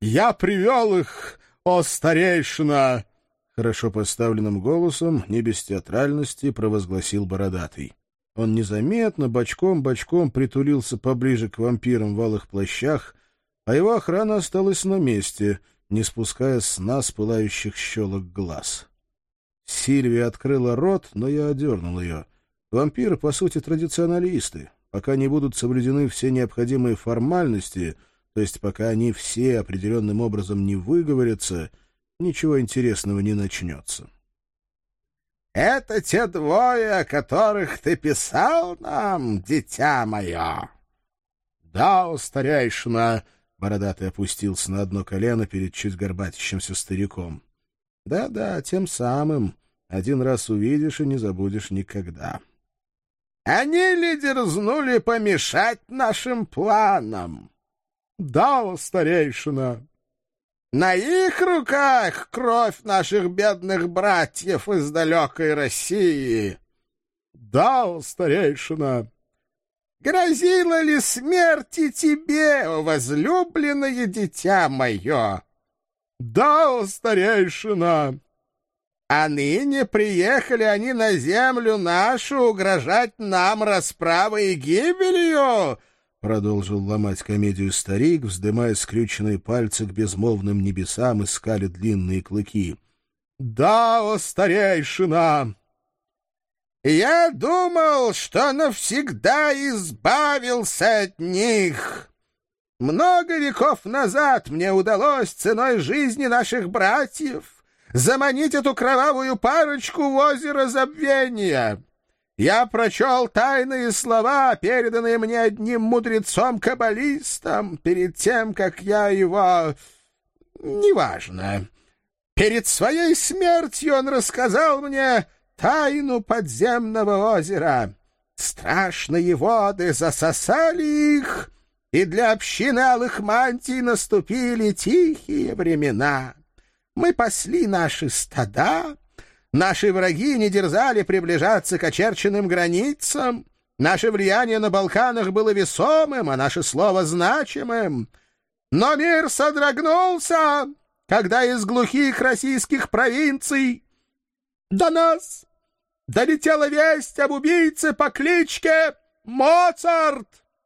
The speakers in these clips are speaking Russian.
Я привел их, о старейшина!» Хорошо поставленным голосом, не без театральности, провозгласил бородатый. Он незаметно, бочком-бочком притулился поближе к вампирам в алых плащах, а его охрана осталась на месте, не спуская с нас пылающих щелок глаз. Сильвия открыла рот, но я одернул ее. Вампиры, по сути, традиционалисты. Пока не будут соблюдены все необходимые формальности, то есть пока они все определенным образом не выговорятся, ничего интересного не начнется. — Это те двое, о которых ты писал нам, дитя мое? — Да, о старейшина! — бородатый опустился на одно колено перед чуть горбатящимся стариком. — Да-да, тем самым. Один раз увидишь и не забудешь никогда. — Они ли дерзнули помешать нашим планам? — Да, о старейшина! На их руках кровь наших бедных братьев из далекой России. — Да, о старейшина! Грозила ли смерти тебе, о возлюбленное дитя мое? — Да, о старейшина! А ныне приехали они на землю нашу угрожать нам расправой и гибелью, — продолжил ломать комедию старик, вздымая скрюченные пальцы к безмолвным небесам и скаля длинные клыки. — Да, о старейшина! Я думал, что навсегда избавился от них. Много веков назад мне удалось ценой жизни наших братьев заманить эту кровавую парочку в озеро забвения. Я прочел тайные слова, переданные мне одним мудрецом-каббалистом, перед тем, как я его... Неважно. Перед своей смертью он рассказал мне тайну подземного озера. Страшные воды засосали их, и для общины алых мантий наступили тихие времена. Мы пасли наши стада, наши враги не дерзали приближаться к очерченным границам, наше влияние на Балканах было весомым, а наше слово значимым. Но мир содрогнулся, когда из глухих российских провинций до нас долетела весть об убийце по кличке Моцарт.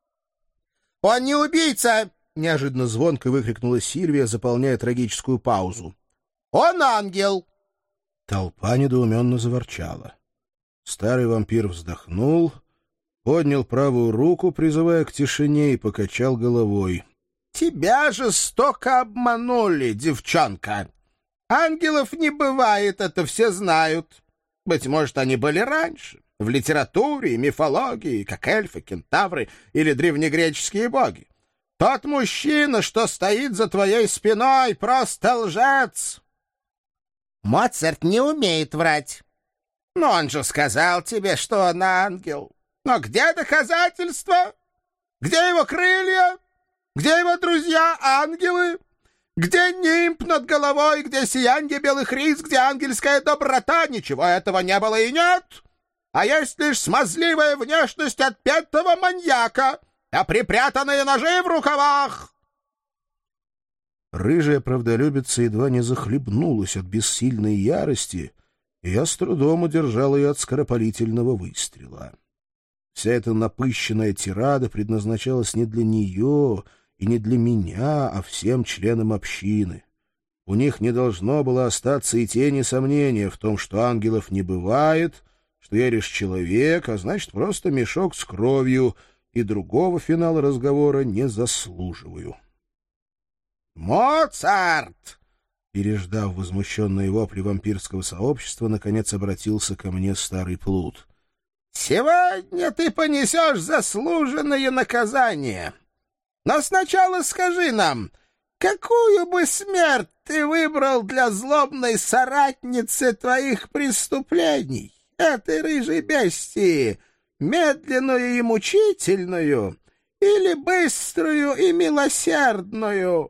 «Он не убийца!» — неожиданно звонко выкрикнула Сильвия, заполняя трагическую паузу. «Он ангел!» Толпа недоуменно заворчала. Старый вампир вздохнул, поднял правую руку, призывая к тишине, и покачал головой. «Тебя жестоко обманули, девчонка. Ангелов не бывает, это все знают. Быть может, они были раньше, в литературе и мифологии, как эльфы, кентавры или древнегреческие боги. Тот мужчина, что стоит за твоей спиной, просто лжец». «Моцарт не умеет врать». «Но он же сказал тебе, что он ангел. Но где доказательства? Где его крылья? Где его друзья-ангелы? Где нимб над головой, где сиянье белых рис, где ангельская доброта? Ничего этого не было и нет. А есть лишь смазливая внешность отпетого маньяка, а припрятанные ножи в рукавах». Рыжая правдолюбица едва не захлебнулась от бессильной ярости, и я с трудом удержал ее от скоропалительного выстрела. Вся эта напыщенная тирада предназначалась не для нее и не для меня, а всем членам общины. У них не должно было остаться и тени сомнения в том, что ангелов не бывает, что я лишь человек, а значит, просто мешок с кровью, и другого финала разговора не заслуживаю. «Моцарт!» Переждав возмущенные вопли вампирского сообщества, наконец обратился ко мне старый плут. «Сегодня ты понесешь заслуженное наказание. Но сначала скажи нам, какую бы смерть ты выбрал для злобной соратницы твоих преступлений, этой рыжей бестии, медленную и мучительную или быструю и милосердную?»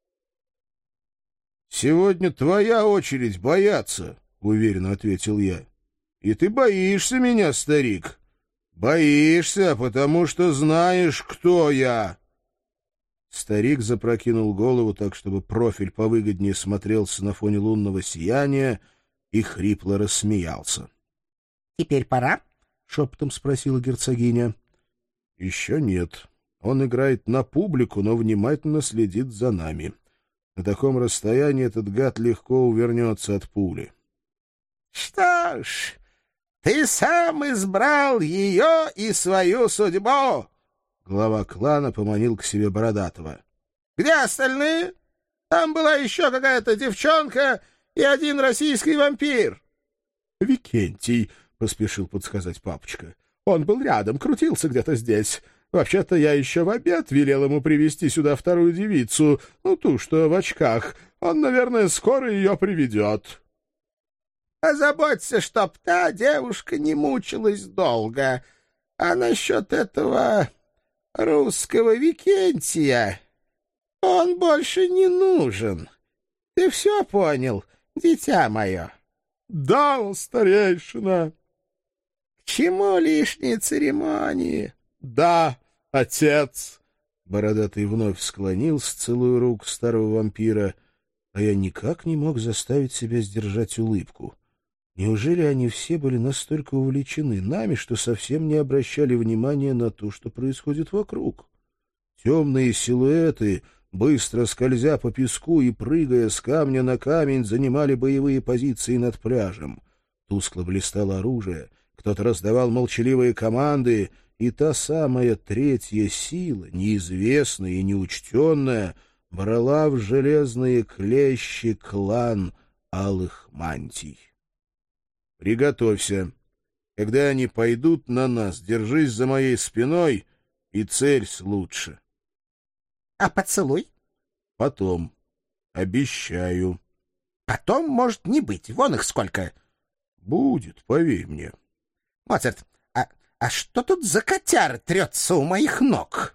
«Сегодня твоя очередь бояться», — уверенно ответил я. «И ты боишься меня, старик. Боишься, потому что знаешь, кто я». Старик запрокинул голову так, чтобы профиль повыгоднее смотрелся на фоне лунного сияния, и хрипло рассмеялся. — Теперь пора? — шепотом спросила герцогиня. — Еще нет. Он играет на публику, но внимательно следит за нами. На таком расстоянии этот гад легко увернется от пули. — Что ж, ты сам избрал ее и свою судьбу. Глава клана поманил к себе Бородатого. — Где остальные? Там была еще какая-то девчонка и один российский вампир. — Викентий, — поспешил подсказать папочка. — Он был рядом, крутился где-то здесь. Вообще-то я еще в обед велел ему привести сюда вторую девицу, ту, что в очках. Он, наверное, скоро ее приведет. — Позаботься, чтоб та девушка не мучилась долго. А насчет этого русского Викентия он больше не нужен. Ты все понял, дитя мое? — Да, старейшина. — К чему лишние церемонии? — Да, отец. Бородатый вновь склонился, целуя руку старого вампира, а я никак не мог заставить себя сдержать улыбку. Неужели они все были настолько увлечены нами, что совсем не обращали внимания на то, что происходит вокруг? Темные силуэты, быстро скользя по песку и прыгая с камня на камень, занимали боевые позиции над пляжем. Тускло блистало оружие, кто-то раздавал молчаливые команды, и та самая третья сила, неизвестная и неучтенная, брала в железные клещи клан Алых Мантий. Приготовься. Когда они пойдут на нас, держись за моей спиной и целься лучше. — А поцелуй? — Потом. Обещаю. — Потом может не быть. Вон их сколько. — Будет, поверь мне. — Моцарт, а что тут за котяра трется у моих ног?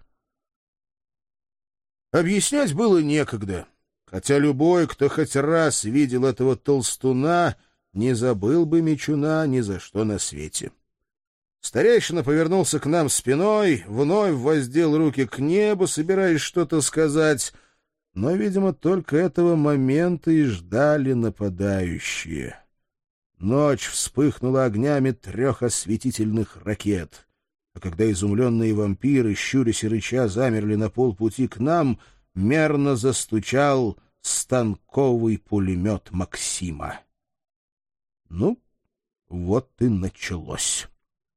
Объяснять было некогда, хотя любой, кто хоть раз видел этого толстуна, не забыл бы Мичуна ни за что на свете. Старейшина повернулся к нам спиной, вновь воздел руки к небу, собираясь что-то сказать, но, видимо, только этого момента и ждали нападающие. Ночь вспыхнула огнями 3 осветительных ракет, а когда изумленные вампиры, щурясь и рыча, замерли на полпути к нам, мерно застучал станковый пулемет Максима. Ну, вот и началось.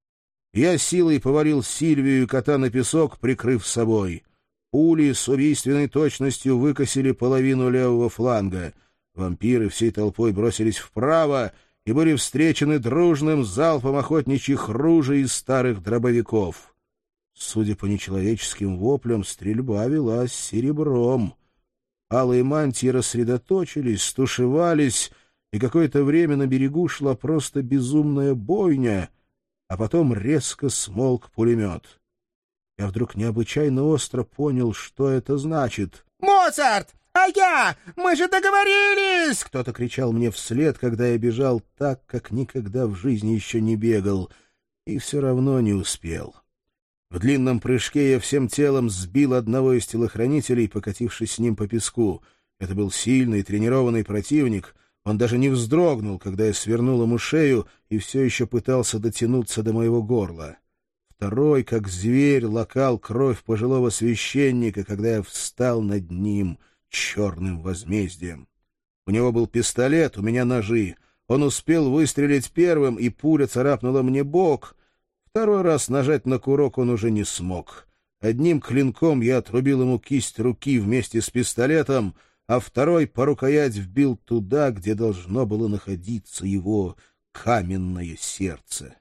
Я силой повалил Сильвию и кота на песок, прикрыв собой. Пули с убийственной точностью выкосили половину левого фланга. Вампиры всей толпой бросились вправо и были встречены дружным залпом охотничьих ружей из старых дробовиков. Судя по нечеловеческим воплям, стрельба велась серебром. Алые мантии рассредоточились, стушевались, и какое-то время на берегу шла просто безумная бойня, а потом резко смолк пулемет. Я вдруг необычайно остро понял, что это значит. «Моцарт! А я! Мы же договорились!» Кто-то кричал мне вслед, когда я бежал так, как никогда в жизни еще не бегал, и все равно не успел. В длинном прыжке я всем телом сбил одного из телохранителей, покатившись с ним по песку. Это был сильный, тренированный противник. Он даже не вздрогнул, когда я свернул ему шею и все еще пытался дотянуться до моего горла. Второй, как зверь, лакал кровь пожилого священника, когда я встал над ним черным возмездием. У него был пистолет, у меня ножи. Он успел выстрелить первым, и пуля царапнула мне бок. Второй раз нажать на курок он уже не смог. Одним клинком я отрубил ему кисть руки вместе с пистолетом, а второй по рукоять вбил туда, где должно было находиться его каменное сердце.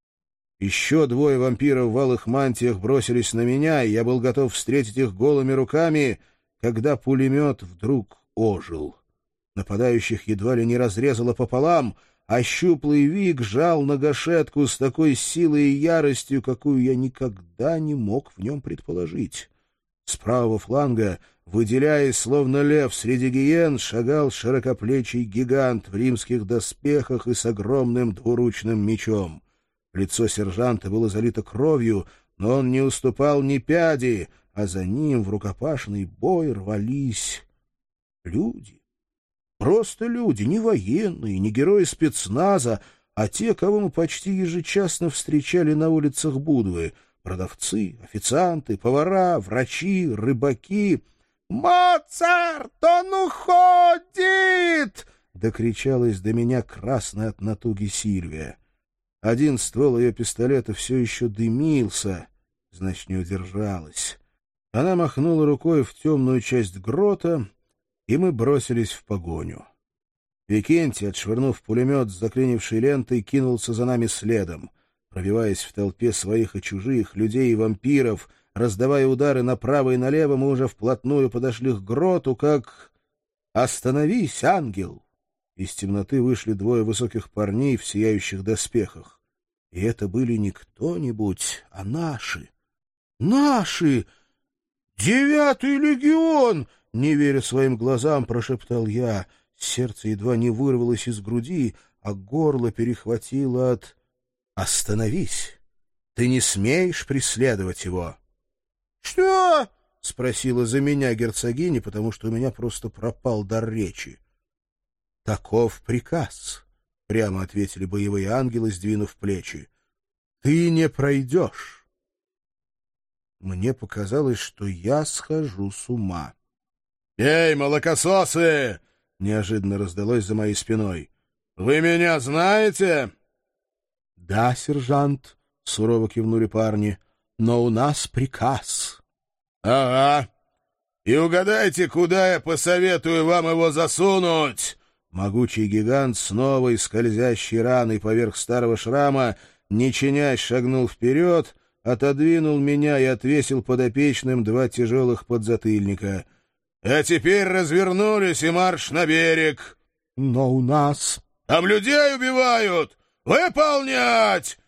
Еще 2 вампиров в алых мантиях бросились на меня, и я был готов встретить их голыми руками, когда пулемет вдруг ожил. Нападающих едва ли не разрезало пополам, а щуплый Вик жал на гашетку с такой силой и яростью, какую я никогда не мог в нем предположить. С правого фланга, выделяясь, словно лев среди гиен, шагал широкоплечий гигант в римских доспехах и с огромным двуручным мечом. Лицо сержанта было залито кровью, но он не уступал ни пяди, а за ним в рукопашный бой рвались люди. Просто люди, не военные, не герои спецназа, а те, кого мы почти ежечасно встречали на улицах Будвы: продавцы, официанты, повара, врачи, рыбаки. «Моцарт, он уходит!» — докричалась до меня красная от натуги Сильвия. Один ствол ее пистолета все еще дымился, значит, не удержалась. Она махнула рукой в темную часть грота, и мы бросились в погоню. Викентий, отшвырнув пулемет с заклинившей лентой, кинулся за нами следом. Пробиваясь в толпе своих и чужих, людей и вампиров, раздавая удары направо и налево, мы уже вплотную подошли к гроту, как... «Остановись, ангел!» Из темноты вышли двое высоких парней в сияющих доспехах. И это были не кто-нибудь, а наши. «Наши! 9-й легион!» — не веря своим глазам, прошептал я. Сердце едва не вырвалось из груди, а горло перехватило от... «Остановись! Ты не смеешь преследовать его!» «Что?» — спросила за меня герцогиня, потому что у меня просто пропал дар речи. «Таков приказ», — прямо ответили боевые ангелы, сдвинув плечи. «Ты не пройдешь». Мне показалось, что я схожу с ума. «Эй, молокососы!» — неожиданно раздалось за моей спиной. «Вы меня знаете?» «Да, сержант», — сурово кивнули парни, — «но у нас приказ». «Ага. И угадайте, куда я посоветую вам его засунуть?» Могучий гигант с новой скользящей раной поверх старого шрама, не чинясь, шагнул вперед, отодвинул меня и отвесил подопечным 2 тяжелых подзатыльника. «А теперь развернулись и марш на берег!» «Но у нас...» «Там людей убивают! Выполнять!»